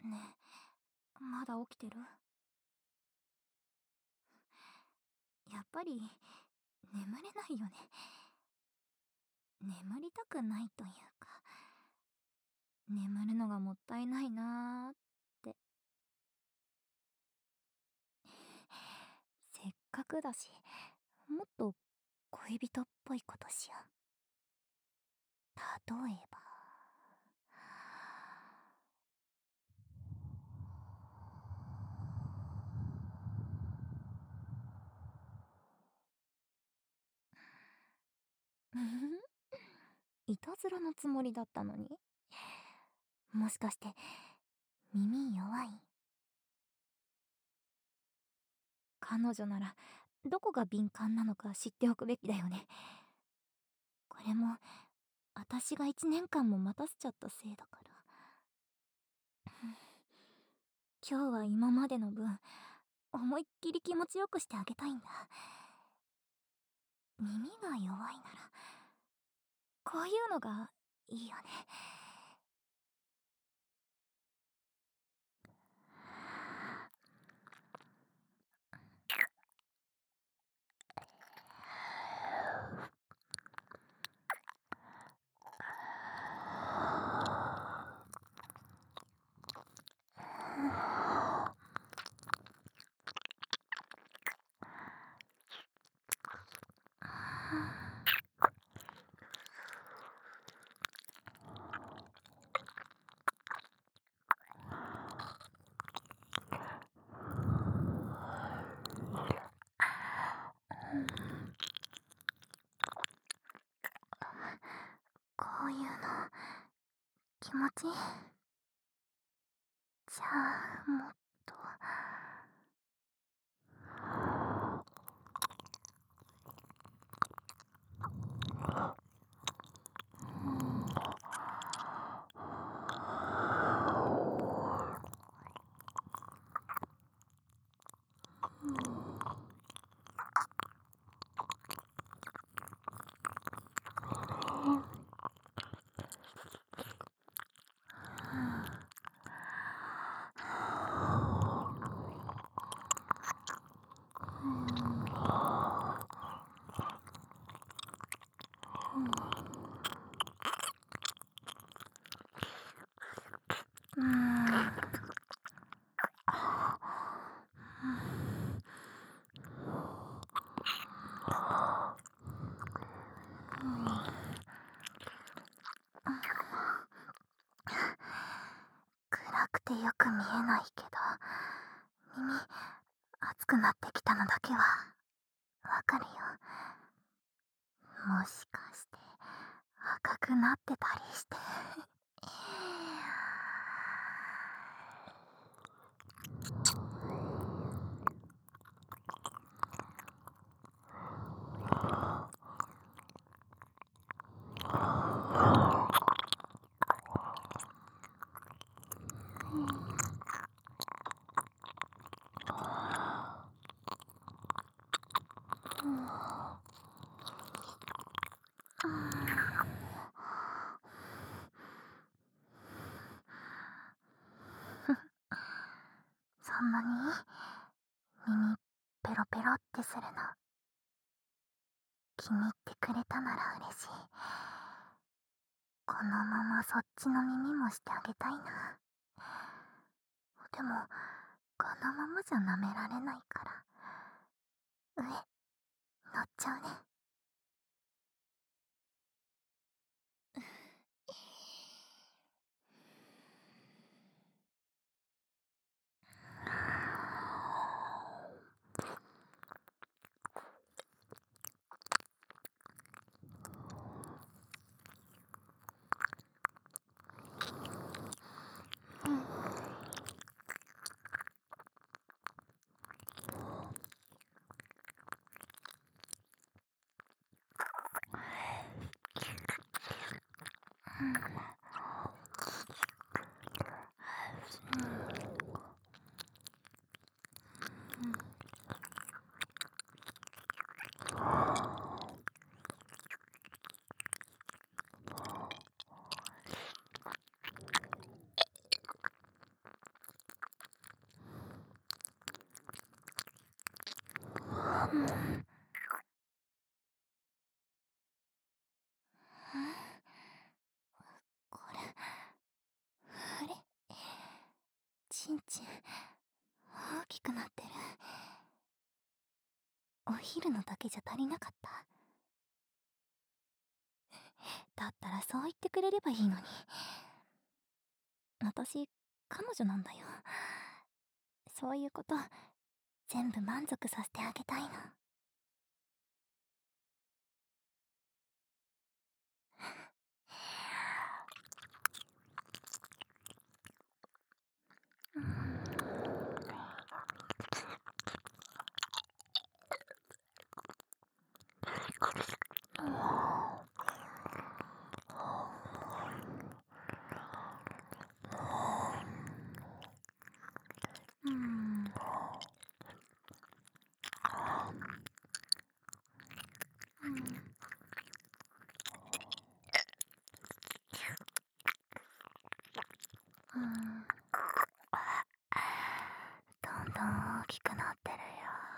ねえ、まだ起きてる？やっぱり眠れないよね。眠りたくないというか、眠るのがもったいないなーって。せっかくだし、もっと恋人っぽいことしよう。例えば、うふふいたずらのつもりだったのに。もしかして耳弱い？彼女ならどこが敏感なのか知っておくべきだよね。これも私が1年間も待たせちゃったせいだから。今日は今までの分思いっきり気持ちよくしてあげたいんだ。耳が弱いならこういうのがいいよね。こういうの気持ちいい？じゃあもっと。暗くてよく見えないけど、耳熱くなってきたのだけはわかるよ。もしかして赤くなってたりして。そんなに耳ペロペロってするの気に入ってくれたなら嬉しい。このままそっちの耳もしてあげたいな。でもこのままじゃ舐められないから上乗っちゃうね。 ヒルのだけじゃ足りなかった。だったらそう言ってくれればいいのに。私、彼女なんだよ。そういうこと、全部満足させてあげたいの。どんどん大きくなってるよ。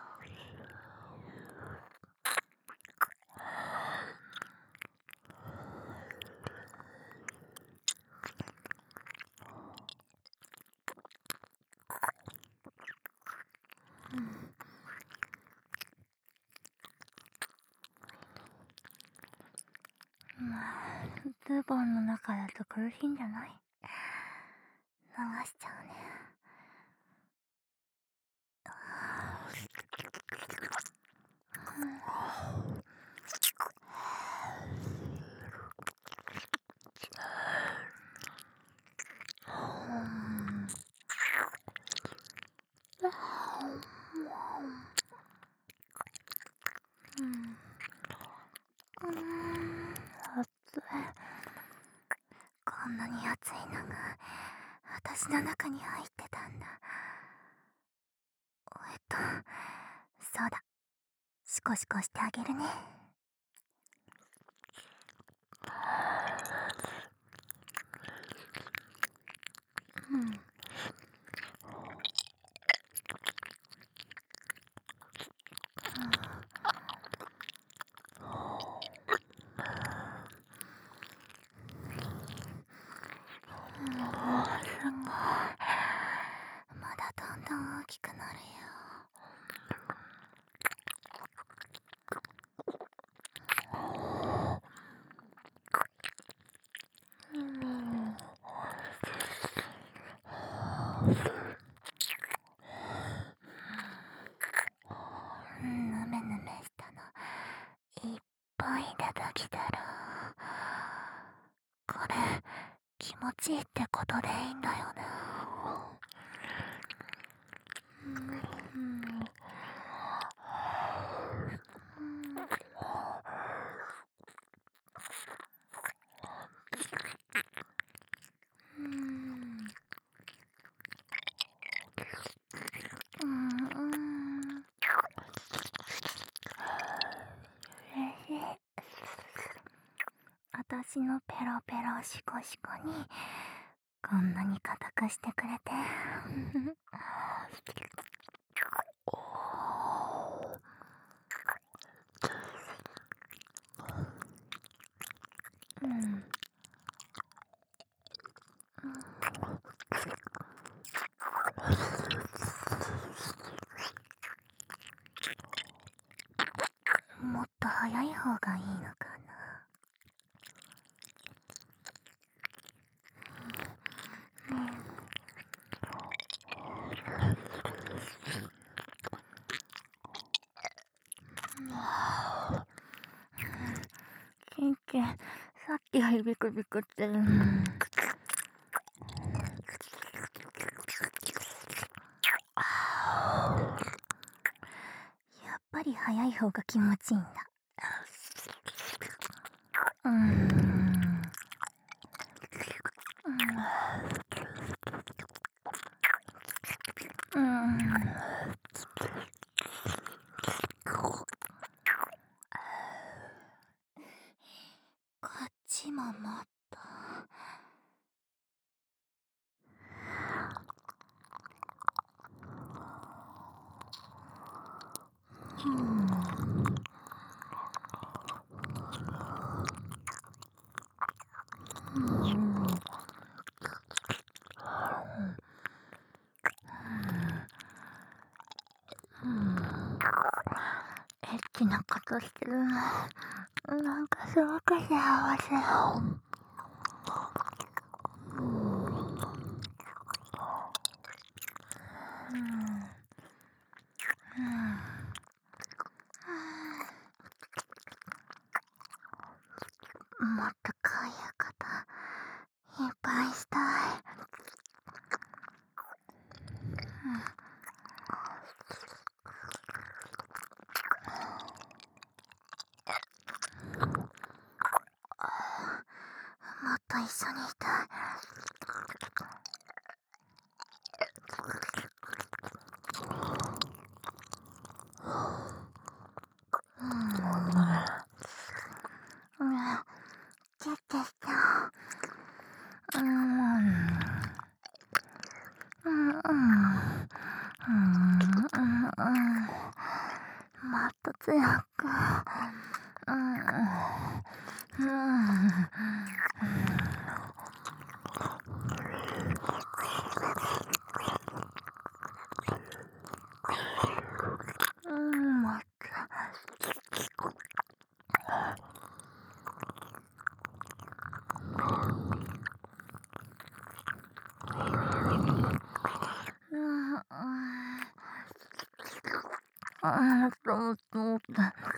ズボンの中だと苦しいんじゃない？流しちゃうね。暑い。こんなに暑いのが私の中に入ってたんだ。そうだ、シコシコしてあげるね。すごい。まだどんどん大きくなるよ。ぬめぬめしたのいっぱい出てきてる。これ気持ちいいってことでいいんだよね。嬉しい。私のペロペロシコシコにこんなに固くしてくれてもっと早い方がいいのかな。キンキン、さっきよりビクビクってる。やっぱり早い方が気持ちいいんだ。こっちももっと。エチなことしてるの。なんかすごく幸せ。もっとこういうこといっぱいしたい。もっと一緒にいたい。キュッキュしちゃおう。もっと強く。もっと。もっともっと。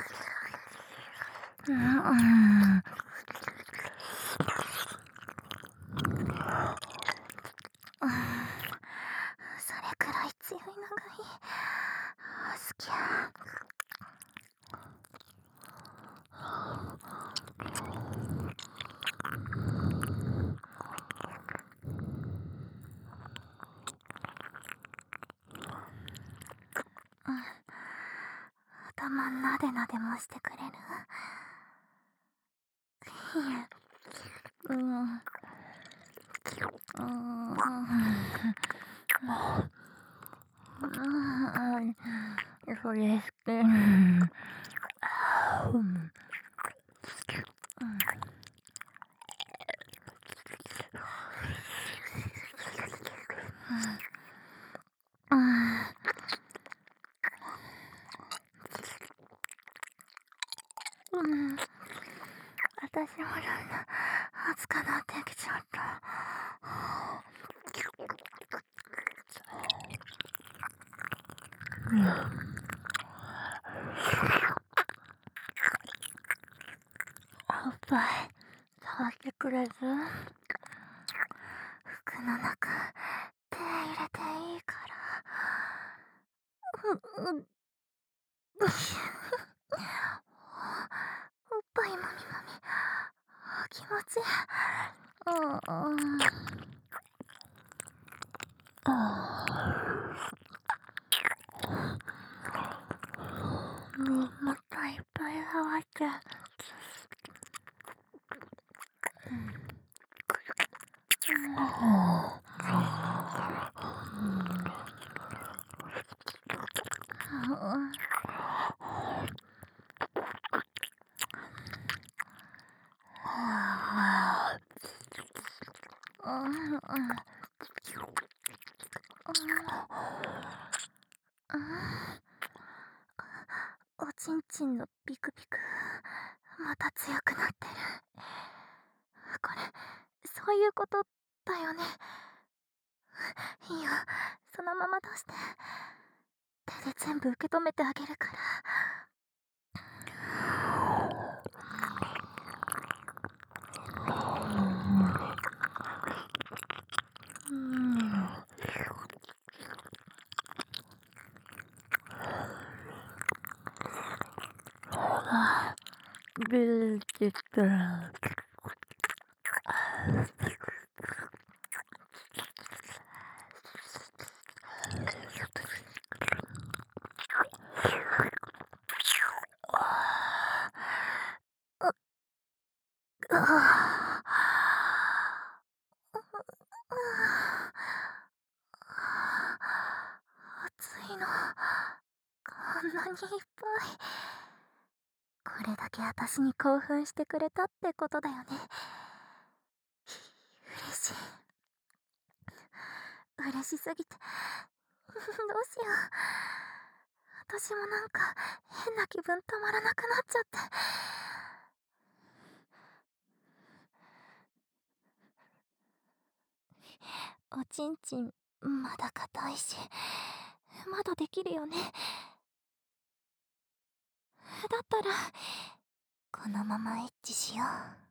それくらい強いのがいい。好きや。頭なでなでもしてくれる？うん。それ好き。私もだんだん熱くなってきちゃった。おっぱい触ってくれず？服の中手入れていいから。おっぱいもみもみ気持ちいい。もっといっぱい触って。おちんちんのピクピクまた強くなってる。これそういうことだよね。いいよ、そのまま出して。手で全部受け止めてあげるから。ビーチって暑いのこんなにいっぱい。これだけ私に興奮してくれたってことだよね。嬉しい。嬉しすぎてどうしよ私もなんか変な気分たまらなくなっちゃって。おちんちんまだ硬いし、まだできるよね。だったらこのままエッチしよう。